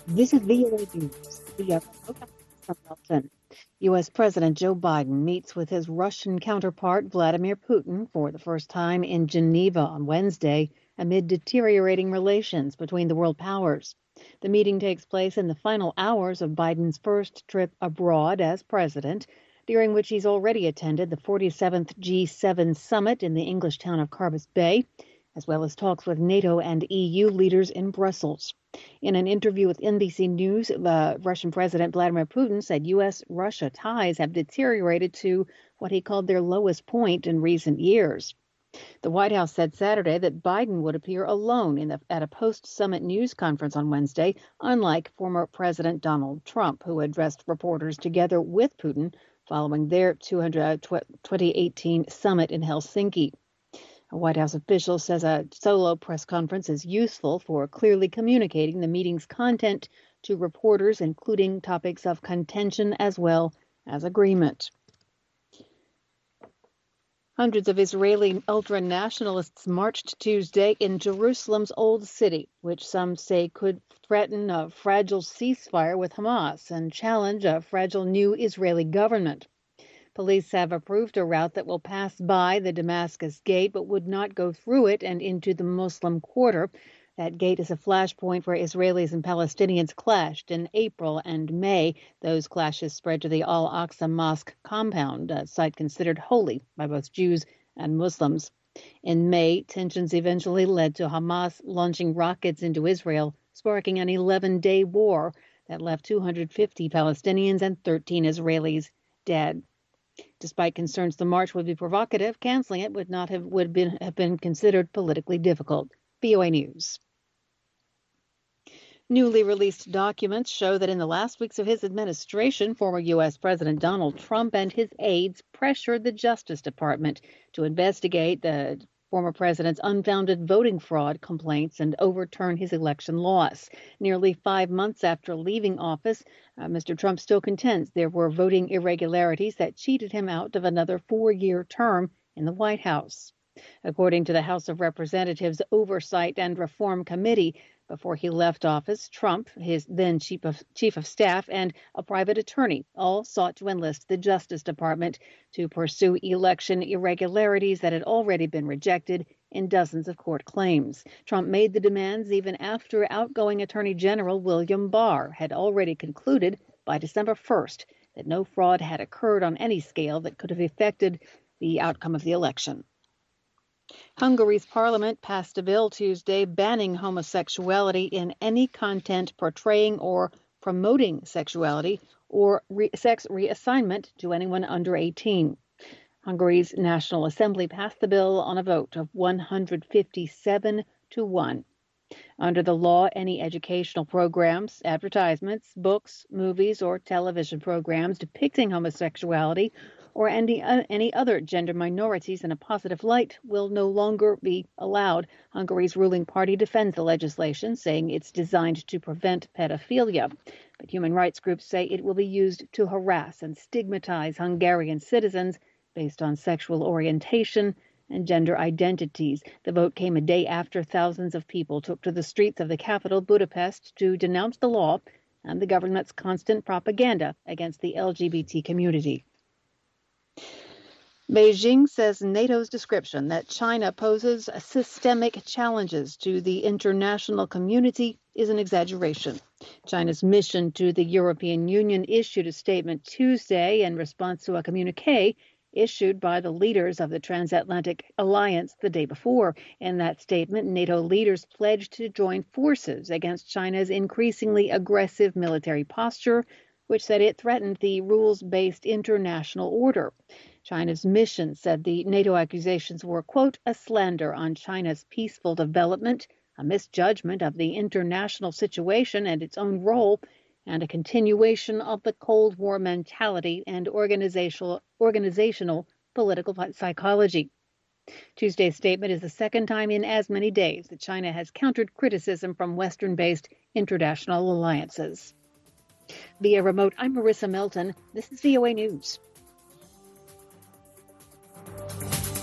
This is VOA News. From Milton. U.S. President Joe Biden meets with his Russian counterpart Vladimir Putin for the first time in Geneva on Wednesday amid deteriorating relations between the world powers. The meeting takes place in the final hours of Biden's first trip abroad as president, during which he's already attended the 47th G7 summit in the English town of Carbis Bay, as well as talks with NATO and EU leaders in Brussels. In an interview with NBC News, Russian President Vladimir Putin said U.S.-Russia ties have deteriorated to what he called their lowest point in recent years. The White House said Saturday that Biden would appear alone at a post-summit news conference on Wednesday, unlike former President Donald Trump, who addressed reporters together with Putin following their 2018 summit in Helsinki. A White House official says a solo press conference is useful for clearly communicating the meeting's content to reporters, including topics of contention as well as agreement. Hundreds of Israeli ultra-nationalists marched Tuesday in Jerusalem's Old City, which some say could threaten a fragile ceasefire with Hamas and challenge a fragile new Israeli government. Police have approved a route that will pass by the Damascus Gate but would not go through it and into the Muslim Quarter. That gate is a flashpoint where Israelis and Palestinians clashed in April and May. Those clashes spread to the Al-Aqsa Mosque compound, a site considered holy by both Jews and Muslims. In May, tensions eventually led to Hamas launching rockets into Israel, sparking an 11-day war that left 250 Palestinians and 13 Israelis dead. Despite concerns the march would be provocative, canceling it would have been considered politically difficult. VOA News. Newly released documents show that in the last weeks of his administration, former U.S. President Donald Trump and his aides pressured the Justice Department to investigate the former president's unfounded voting fraud complaints and overturn his election loss. Nearly 5 months after leaving office, Mr. Trump still contends there were voting irregularities that cheated him out of another 4-year term in the White House. According to the House of Representatives Oversight and Reform Committee, before he left office, Trump, his then chief of staff, and a private attorney all sought to enlist the Justice Department to pursue election irregularities that had already been rejected in dozens of court claims. Trump made the demands even after outgoing Attorney General William Barr had already concluded by December 1st that no fraud had occurred on any scale that could have affected the outcome of the election. Hungary's parliament passed a bill Tuesday banning homosexuality in any content portraying or promoting sexuality or sex reassignment to anyone under 18. Hungary's National Assembly passed the bill on a vote of 157 to 1. Under the law, any educational programs, advertisements, books, movies, or television programs depicting homosexuality or any other gender minorities in a positive light will no longer be allowed. Hungary's ruling party defends the legislation, saying it's designed to prevent pedophilia. But human rights groups say it will be used to harass and stigmatize Hungarian citizens based on sexual orientation and gender identities. The vote came a day after thousands of people took to the streets of the capital, Budapest, to denounce the law and the government's constant propaganda against the LGBT community. Beijing says NATO's description that China poses systemic challenges to the international community is an exaggeration. China's mission to the European Union issued a statement Tuesday in response to a communiqué issued by the leaders of the Transatlantic Alliance the day before. In that statement, NATO leaders pledged to join forces against China's increasingly aggressive military posture, which said it threatened the rules-based international order. China's mission said the NATO accusations were, quote, a slander on China's peaceful development, a misjudgment of the international situation and its own role, and a continuation of the Cold War mentality and organizational political psychology. Tuesday's statement is the second time in as many days that China has countered criticism from Western-based international alliances. Via remote, I'm Marissa Melton. This is VOA News.